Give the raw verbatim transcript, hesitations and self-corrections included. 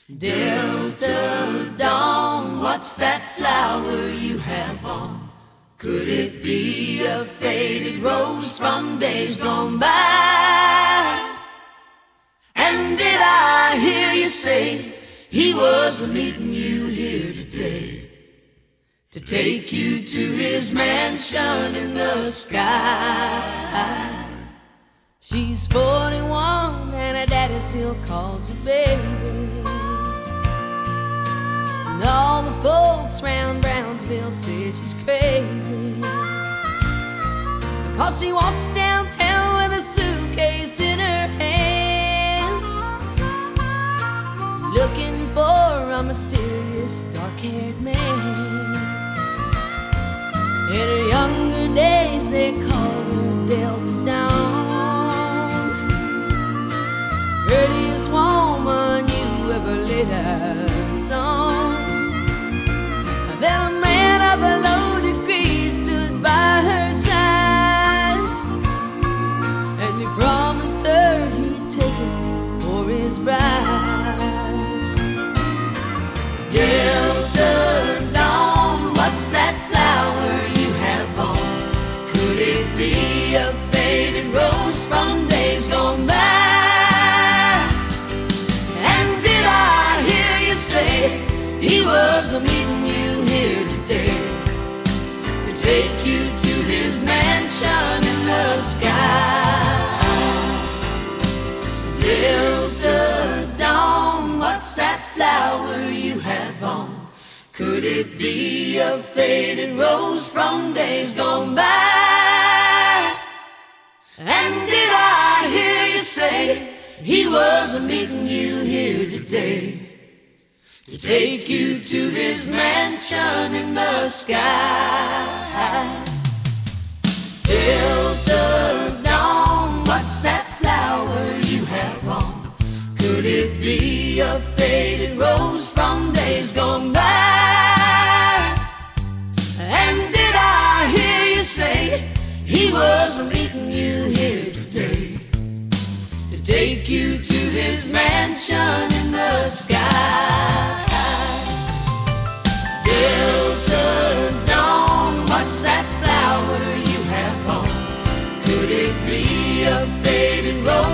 Delta Dawn, what's that flower you have on? Could it be a faded rose from days gone by? And did I hear you say he was meeting you here today to take you to his mansion in the sky? She's forty-one and her daddy still calls her baby. And all the folks round Brownsville say she's crazy because she walks downtown with a suitcase in her hand, looking for a mysterious dark-haired man. In her younger days they called her Delta Dawn, prettiest woman you ever laid eyes on. Then a man of a low degree stood by her side, and he promised her he'd take her for his bride. Delta Dawn, what's that flower you have on? Could it be a faded rose from days gone by? And did I hear you say he was meeting you here today to take you to his mansion in the sky? Delta Dawn, what's that flower you have on? Could it be a faded rose from days gone by? And did I hear you say he was meeting you here today to take you to his mansion in the sky? Delta Dawn, what's that flower you have on? Could it be a faded rose from days gone by? And did I hear you say he was meeting you here today to take you to his mansion in the sky? Delta Dawn, what's that flower you have on? Could it be a faded rose